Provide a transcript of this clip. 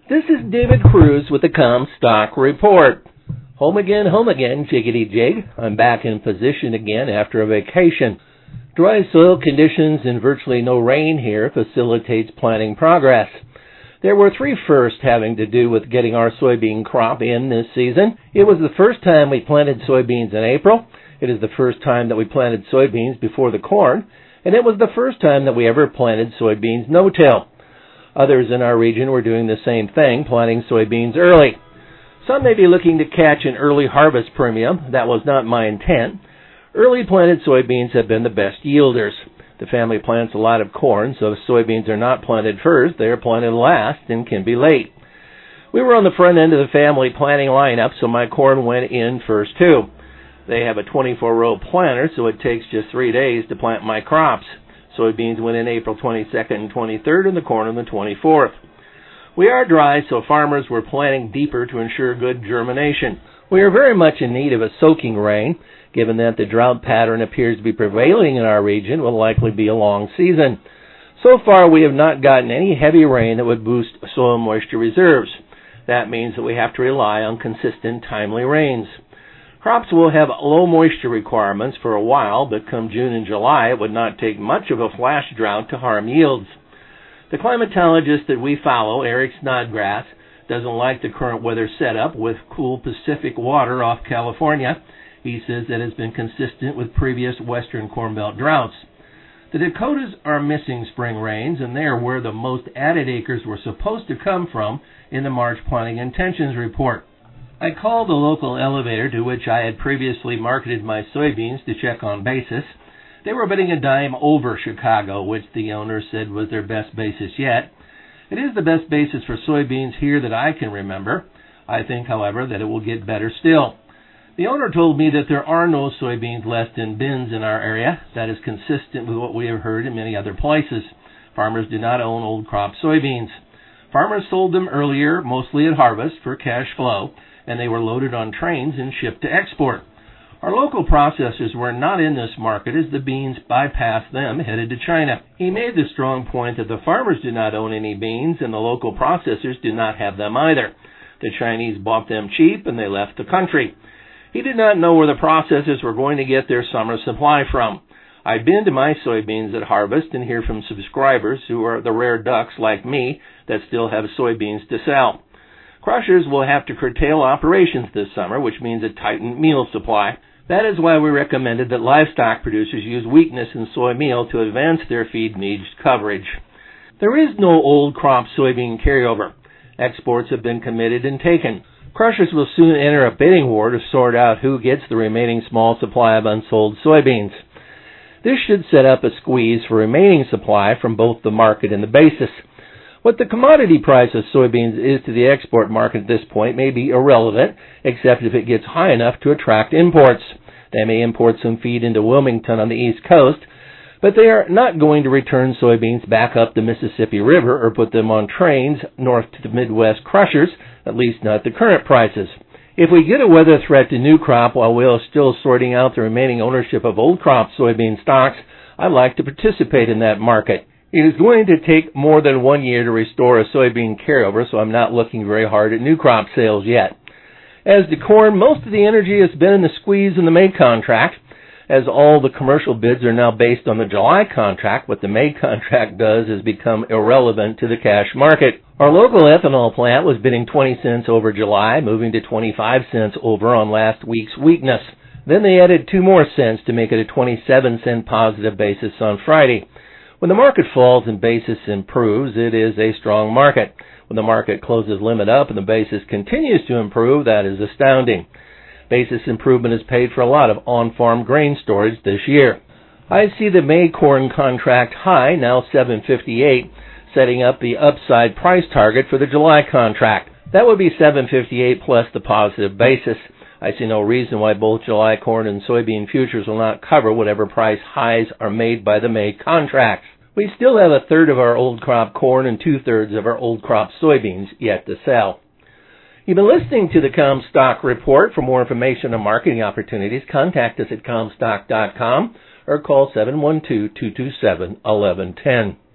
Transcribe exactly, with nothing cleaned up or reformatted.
This is David Cruz with the Comstock Report. Home again, home again, jiggity jig. I'm back in position again after a vacation. Dry soil conditions and virtually no rain here facilitates planting progress. There were three firsts having to do with getting our soybean crop in this season. It was the first time we planted soybeans in April. It is the first time that we planted soybeans before the corn. And it was the first time that we ever planted soybeans no-till. Others in our region were doing the same thing, planting soybeans early. Some may be looking to catch an early harvest premium. That was not my intent. Early planted soybeans have been the best yielders. The family plants a lot of corn, so if soybeans are not planted first, they are planted last and can be late. We were on the front end of the family planting lineup, so my corn went in first too. They have a twenty-four row planter, so it takes just three days to plant my crops. Soybeans went in April twenty-second and twenty-third, and the corn on the twenty-fourth. We are dry, so farmers were planting deeper to ensure good germination. We are very much in need of a soaking rain. Given that the drought pattern appears to be prevailing in our region, will likely be a long season. So far, we have not gotten any heavy rain that would boost soil moisture reserves. That means that we have to rely on consistent, timely rains. Crops will have low moisture requirements for a while, but come June and July, it would not take much of a flash drought to harm yields. The climatologist that we follow, Eric Snodgrass, doesn't like the current weather setup with cool Pacific water off California. He says that has been consistent with previous western Corn Belt droughts. The Dakotas are missing spring rains, and they are where the most added acres were supposed to come from in the March planting intentions report. I called the local elevator to which I had previously marketed my soybeans to check on basis. They were bidding a dime over Chicago, which the owner said was their best basis yet. It is the best basis for soybeans here that I can remember. I think, however, that it will get better still. The owner told me that there are no soybeans left in bins in our area. That is consistent with what we have heard in many other places. Farmers do not own old crop soybeans. Farmers sold them earlier, mostly at harvest, for cash flow, and they were loaded on trains and shipped to export. Our local processors were not in this market as the beans bypassed them, headed to China. He made the strong point that the farmers do not own any beans and the local processors do not have them either. The Chinese bought them cheap and they left the country. He did not know where the processors were going to get their summer supply from. I've been to my soybeans at harvest and hear from subscribers who are the rare ducks like me that still have soybeans to sell. Crushers will have to curtail operations this summer, which means a tightened meal supply. That is why we recommended that livestock producers use weakness in soy meal to advance their feed needs coverage. There is no old crop soybean carryover. Exports have been committed and taken. Crushers will soon enter a bidding war to sort out who gets the remaining small supply of unsold soybeans. This should set up a squeeze for remaining supply from both the market and the basis. What the commodity price of soybeans is to the export market at this point may be irrelevant, except if it gets high enough to attract imports. They may import some feed into Wilmington on the East Coast, but they are not going to return soybeans back up the Mississippi River or put them on trains north to the Midwest crushers, at least not the current prices. If we get a weather threat to new crop while we are still sorting out the remaining ownership of old crop soybean stocks, I'd like to participate in that market. It is going to take more than one year to restore a soybean carryover, so I'm not looking very hard at new crop sales yet. As to corn, most of the energy has been in the squeeze in the May contract. As all the commercial bids are now based on the July contract, what the May contract does is become irrelevant to the cash market. Our local ethanol plant was bidding twenty cents over July, moving to twenty-five cents over on last week's weakness. Then they added two more cents to make it a twenty-seven cent positive basis on Friday. When the market falls and basis improves, it is a strong market. When the market closes limit up and the basis continues to improve, that is astounding. Basis improvement has paid for a lot of on-farm grain storage this year. I see the May corn contract high, now seven fifty-eight, setting up the upside price target for the July contract. That would be seven fifty-eight plus the positive basis. I see no reason why both July corn and soybean futures will not cover whatever price highs are made by the May contracts. We still have a third of our old crop corn and two-thirds of our old crop soybeans yet to sell. You've been listening to the Comstock Report. For more information on marketing opportunities, contact us at comstock dot com or call seven one two, two two seven, one one one zero.